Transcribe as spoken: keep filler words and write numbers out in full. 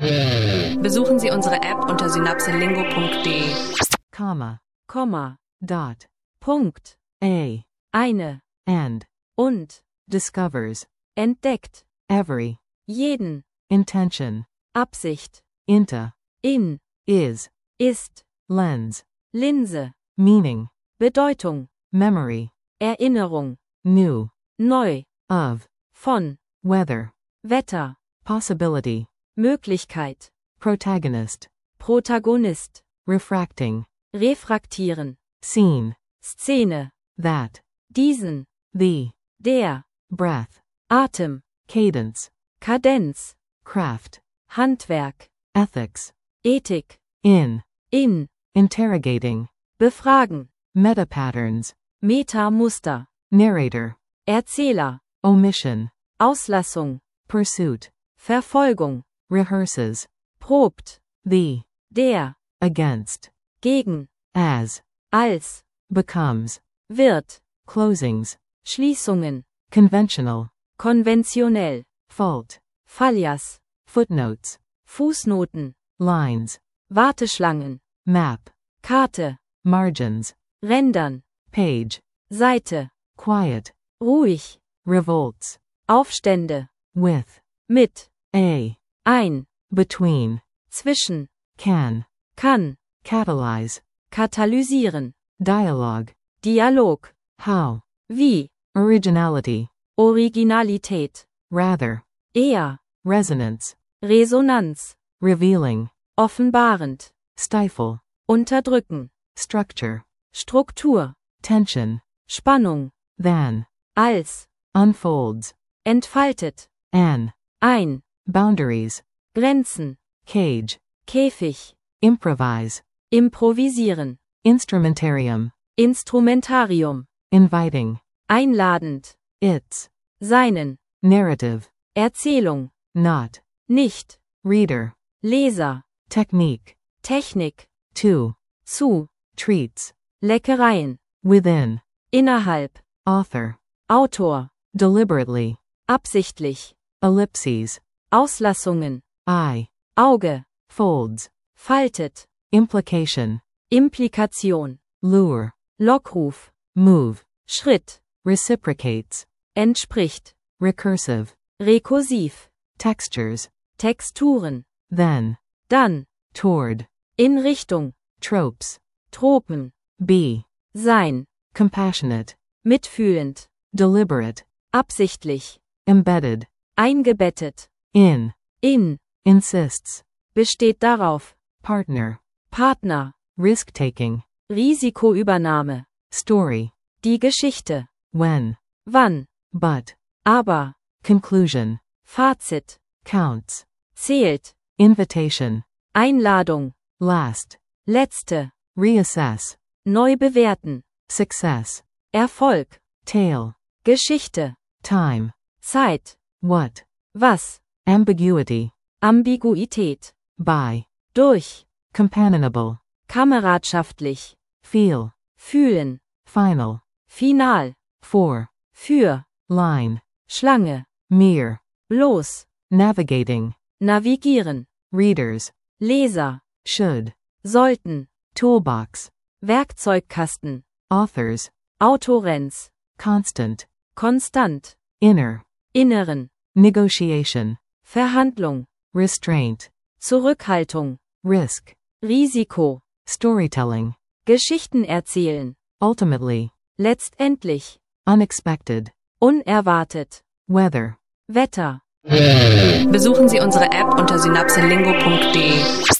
Besuchen Sie unsere App unter synapselingo punkt de. Comma. Komma, Dot. Punkt, A. eine, And. und, Discovers. entdeckt, Every. jeden, Intention. Absicht, Into. in, Is. ist, Lens. Linse, Meaning. Bedeutung, Memory. Erinnerung, New. neu, Of. von, Weather. Wetter, Possibility. Möglichkeit, Protagonist. Protagonist, Refracting. refraktieren, Scene. Szene, That. diesen, The. der, Breath. Atem, Cadence. Kadenz, Craft. Handwerk, Ethics. Ethik, In. in, Interrogating. befragen, Metapatterns. Metamuster, Narrator. Erzähler, Omission. Auslassung, Pursuit. Verfolgung, Rehearses. probt, The. der, Against. gegen, As. als, Becomes. wird, Closings. Schließungen, Conventional. konventionell, Fault. Fallas, Footnotes. Fußnoten, Lines. Warteschlangen, Map. Karte, Margins. Rändern, Page. Seite, Quiet. ruhig, Revolts. Aufstände, With. mit, A. ein, Between. zwischen, Can. kann, Catalyze. katalysieren, Dialogue. Dialog, How. wie, Originality. Originalität, Rather. eher, Resonance. Resonanz, Revealing. offenbarend, Stifle. unterdrücken, Structure. Struktur, Tension. Spannung, Than. als, Unfolds. entfaltet, An. ein, Boundaries. Grenzen, Cage. Käfig, Improvise. improvisieren, Instrumentarium. Instrumentarium, Inviting. einladend, Its. seinen, Narrative. Erzählung, Not. nicht, Reader. Leser, Technique. Technik, To. zu, Treats. Leckereien, Within. innerhalb, Author. Autor, Deliberately. absichtlich, Ellipses. Auslassungen, Eye. Auge, Folds. faltet, Implication. Implikation, Lure. Lockruf, Move. Schritt, Reciprocates. entspricht, Recursive. rekursiv, Textures. Texturen, Then. dann, Toward. in Richtung, Tropes. Tropen, Be. sein, Compassionate. mitfühlend, Deliberate. absichtlich, Embedded. eingebettet, In. in, Insists. besteht darauf, Partner. Partner, Risk-taking. Risikoübernahme, Story. die Geschichte, When. wann, But. aber, Conclusion. Fazit, Counts. zählt, Invitation. Einladung, Last. letzte, Reassess. neu bewerten, Success. Erfolg, Tale. Geschichte, Time. Zeit, What. was, Ambiguity. Ambiguität, By. durch, Companionable. kameradschaftlich, Feel. fühlen, Final. final, For. für, Line. Schlange, Mere. bloß, Navigating. navigieren, Readers. Leser, Should. sollten, Toolbox. Werkzeugkasten, Authors. Autorenz, Constant. konstant, Inner. inneren, Negotiation. Verhandlung, Restraint. Zurückhaltung, Risk. Risiko, Storytelling. Geschichten erzählen, Ultimately. letztendlich, Unexpected. unerwartet, Weather. Wetter. Besuchen Sie unsere App unter synapselingo punkt de.